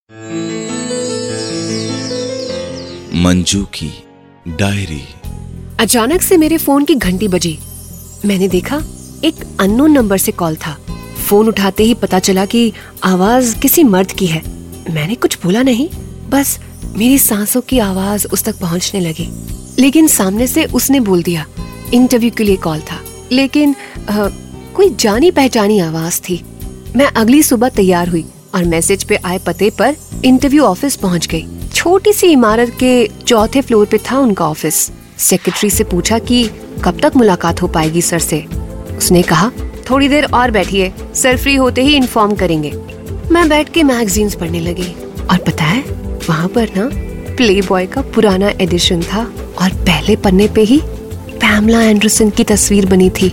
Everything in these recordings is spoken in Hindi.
मंजू की डायरी। अचानक से मेरे फोन की घंटी बजी। मैंने देखा एक अननोन नंबर से कॉल था। फोन उठाते ही पता चला कि आवाज किसी मर्द की है। मैंने कुछ बोला नहीं, बस मेरी सांसों की आवाज उस तक पहुंचने लगी। लेकिन सामने से उसने बोल दिया इंटरव्यू के लिए कॉल था, लेकिन कोई जानी पहचानी आवाज थी। मैं अगली सुबह तैयार हुई और मैसेज पे आए पते पर इंटरव्यू ऑफिस पहुंच गई। छोटी सी इमारत के 4थे फ्लोर पे था उनका ऑफिस। सेक्रेटरी से पूछा कि कब तक मुलाकात हो पाएगी सर से। उसने कहा थोड़ी देर और बैठिए, सर फ्री होते ही इन्फॉर्म करेंगे। मैं बैठ के मैगजीन्स पढ़ने लगी और पता है वहाँ पर ना प्लेबॉय का पुराना एडिशन था और पहले पन्ने पे ही पैमला एंडरसन की तस्वीर बनी थी।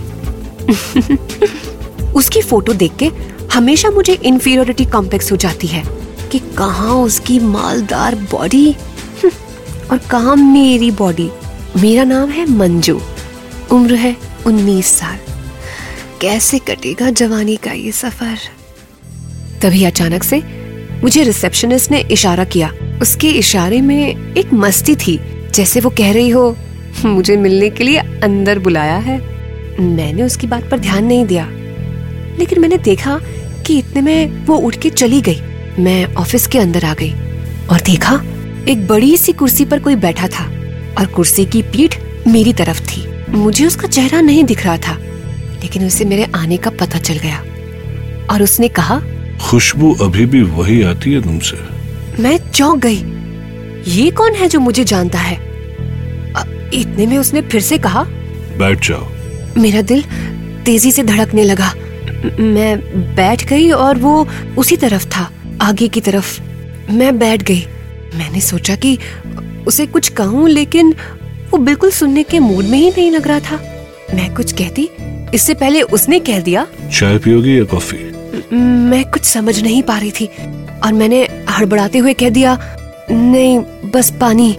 उसकी फोटो देख के हमेशा मुझे इंफीरियरिटी कॉम्प्लेक्स हो जाती है कि कहाँ उसकी मालदार बॉडी और कहाँ मेरी बॉडी। मेरा नाम है मंजू, उम्र है 19 साल। कैसे कटेगा जवानी का ये सफर। तभी अचानक से मुझे रिसेप्शनिस्ट ने इशारा किया। उसके इशारे में एक मस्ती थी, जैसे वो कह रही हो मुझे मिलने के लिए अंदर बुलाया है। मैंने उसकी बात पर ध्यान नहीं दिया, लेकिन मैंने देखा कि इतने में वो उठ के चली गई। मैं ऑफिस के अंदर आ गई और देखा एक बड़ी सी कुर्सी पर कोई बैठा था और कुर्सी की पीठ मेरी तरफ थी। मुझे उसका चेहरा नहीं दिख रहा था, लेकिन उसे मेरे आने का पता चल गया और उसने कहा खुशबू अभी भी वही आती है तुमसे। मैं चौंक गई। ये कौन है जो मुझे जानता है? इतने में उसने फिर से कहा बैठ जाओ। मेरा दिल तेजी से धड़कने लगा। मैं बैठ गई और वो उसी तरफ था, आगे की तरफ। मैं बैठ गई। मैंने सोचा कि उसे कुछ कहूँ, लेकिन वो बिल्कुल सुनने के मूड में ही नहीं लग रहा था। मैं कुछ कहती इससे पहले उसने कह दिया चाय पियोगी या कॉफी? मैं कुछ समझ नहीं पा रही थी और मैंने हड़बड़ाते हुए कह दिया नहीं, बस पानी।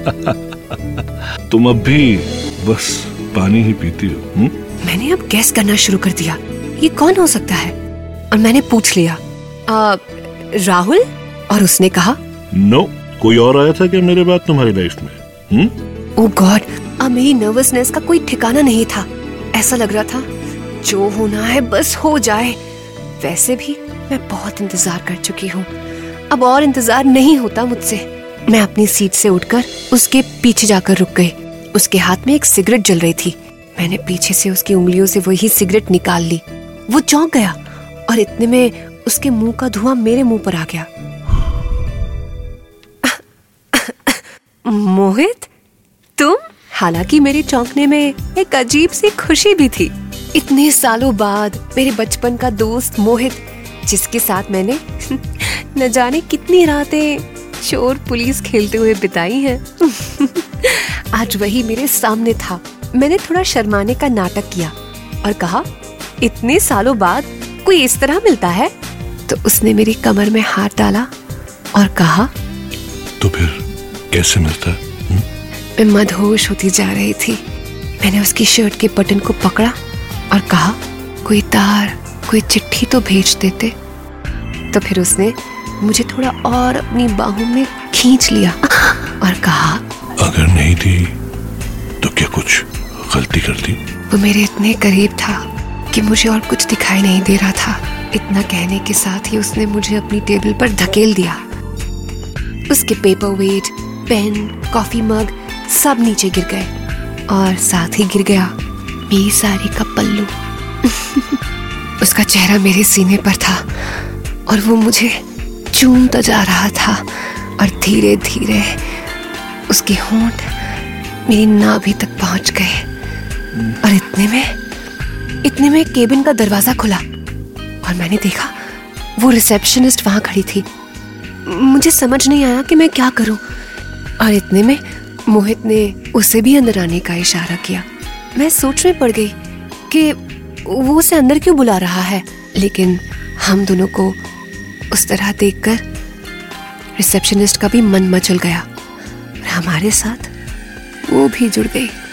तुम अब भी बस पानी ही पीती हो? मैंने अब गैस करना शुरू कर दिया, ये कौन हो सकता है? और मैंने पूछ लिया राहुल? और उसने कहा नो, कोई और आया था क्या मेरे बाद तुम्हारी लाइफ में? ओह गॉड, अब मेरी नर्वसनेस का कोई ठिकाना नहीं था। ऐसा लग रहा था जो होना है बस हो जाए। वैसे भी मैं बहुत इंतजार कर चुकी हूँ, अब और इंतजार नहीं होता मुझसे। मैं अपनी सीट से उठकर उसके पीछे जाकर रुक गई। उसके हाथ में एक सिगरेट जल रही थी। मैंने पीछे से उसकी उंगलियों से वही सिगरेट निकाल ली। वो चौंक गया और इतने में उसके मुंह का धुआं मेरे मुंह पर आ गया। मोहित, तुम? हालांकि मेरे चौंकने में एक अजीब सी खुशी भी थी। इतने सालों बाद मेरे बचपन का दोस्त मोहित, जिसके साथ मैंने न जाने कितनी रातें चोर पुलिस खेलते हुए बिताई हैं, आज वही मेरे सामने था। मैंने थोड़ा शर्माने का नाटक किया और कहा इतने सालों बाद कोई इस तरह मिलता है? तो उसने मेरी कमर में हाथ डाला और कहा तो फिर कैसे मिलता? मैं मदहोश होती जा रही थी। मैंने उसकी शर्ट के बटन को पकड़ा और कहा कोई तार, कोई चिट्ठी तो भेज देते। तो फिर उसने मुझे थोड़ा और अपनी बाहों में खींच लिया और कहा अगर नहीं दी तो क्या कुछ गलती कर दी? वो मेरे इतने करीब था कि मुझे और कुछ दिखाई नहीं दे रहा था। इतना कहने के साथ ही उसने मुझे अपनी टेबल पर धकेल दिया। उसके paperweight, pen, coffee mug सब नीचे गिर गए और साथ ही गिर गया मेरी साड़ी का पल्लू। उसका चेहरा मेरे सीने पर था और वो मुझे चूमता जा रहा था और धीरे धीरे उसके होंठ मेरी नाभि तक पहुंच गए। और इतने में केबिन का दरवाजा खुला और मैंने देखा वो रिसेप्शनिस्ट वहां खड़ी थी। मुझे समझ नहीं आया कि मैं क्या करूं और इतने में मोहित ने उसे भी अंदर आने का इशारा किया। मैं सोच में पड़ गई कि वो उसे अंदर क्यों बुला रहा है, लेकिन हम दोनों को उस तरह देखकर रिसेप्शनिस्ट का भी मन मचल गया और हमारे साथ वो भी जुड़ गई।